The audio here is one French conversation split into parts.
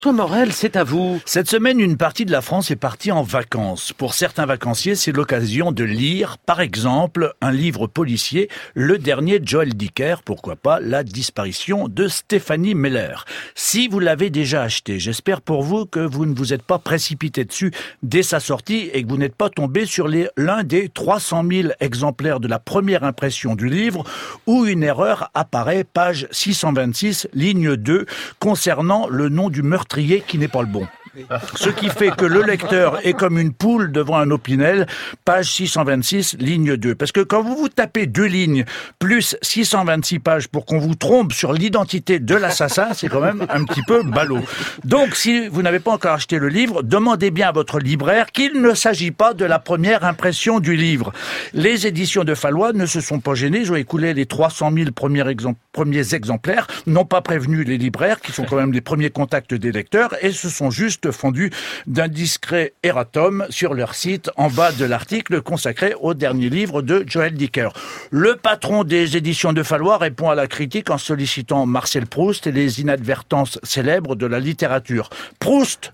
Toi Morel, c'est à vous. Cette semaine, une partie de la France est partie en vacances. Pour certains vacanciers, c'est l'occasion de lire, par exemple, un livre policier, le dernier de Joël Dicker, pourquoi pas, La disparition de Stéphanie Meller. Si vous l'avez déjà acheté, j'espère pour vous que vous ne vous êtes pas précipité dessus dès sa sortie et que vous n'êtes pas tombé sur l'un des 300 000 exemplaires de la première impression du livre où une erreur apparaît, page 626, ligne 2, concernant le nom du meurtrier qui n'est pas le bon. Ce qui fait que le lecteur est comme une poule devant un opinel, page 626, ligne 2. Parce que quand vous tapez 2 lignes, plus 626 pages pour qu'on vous trompe sur l'identité de l'assassin, c'est quand même un petit peu ballot. Donc, si vous n'avez pas encore acheté le livre, demandez bien à votre libraire qu'il ne s'agit pas de la première impression du livre. Les éditions de Fallois ne se sont pas gênées, ils ont écoulé les 300 000 premiers exemplaires, n'ont pas prévenu les libraires, qui sont quand même les premiers contacts des lecteurs, et se sont juste fondu d'un discret erratum sur leur site en bas de l'article consacré au dernier livre de Joël Dicker. Le patron des éditions de Fallois répond à la critique en sollicitant Marcel Proust et les inadvertances célèbres de la littérature. Proust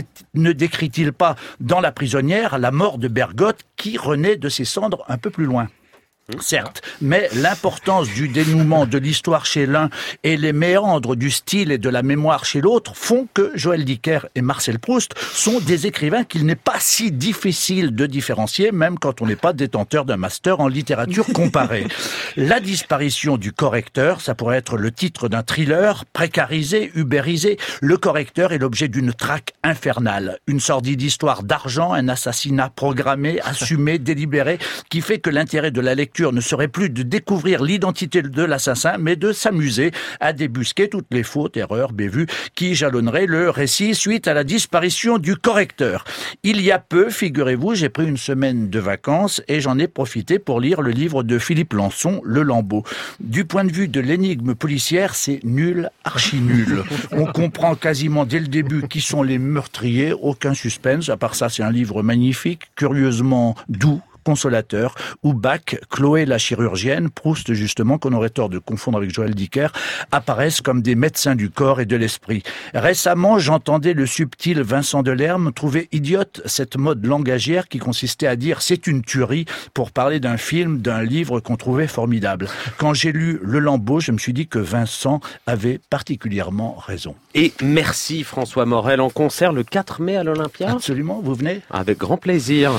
ne décrit-il pas dans La prisonnière la mort de Bergotte qui renaît de ses cendres un peu plus loin ? Certes, mais l'importance du dénouement de l'histoire chez l'un et les méandres du style et de la mémoire chez l'autre font que Joël Dicker et Marcel Proust sont des écrivains qu'il n'est pas si difficile de différencier, même quand on n'est pas détenteur d'un master en littérature comparée. La disparition du correcteur, ça pourrait être le titre d'un thriller précarisé, ubérisé. Le correcteur est l'objet d'une traque infernale, une sordide histoire d'argent, un assassinat programmé, assumé, délibéré, qui fait que l'intérêt de la lecture ne serait plus de découvrir l'identité de l'assassin, mais de s'amuser à débusquer toutes les fautes, erreurs, bévues qui jalonneraient le récit suite à la disparition du correcteur. Il y a peu, figurez-vous, j'ai pris une semaine de vacances et j'en ai profité pour lire le livre de Philippe Lançon, Le Lambeau. Du point de vue de l'énigme policière, c'est nul, archi nul. On comprend quasiment dès le début qui sont les meurtriers, aucun suspense, à part ça c'est un livre magnifique, curieusement doux, consolateur, où Bach, Chloé la chirurgienne, Proust justement, qu'on aurait tort de confondre avec Joël Dicker, apparaissent comme des médecins du corps et de l'esprit. Récemment, j'entendais le subtil Vincent Delerme trouver idiote cette mode langagière qui consistait à dire « c'est une tuerie » pour parler d'un film, d'un livre qu'on trouvait formidable. Quand j'ai lu Le Lambeau, je me suis dit que Vincent avait particulièrement raison. Et merci François Morel, en concert le 4 mai à l'Olympia. Absolument, vous venez ? Avec grand plaisir.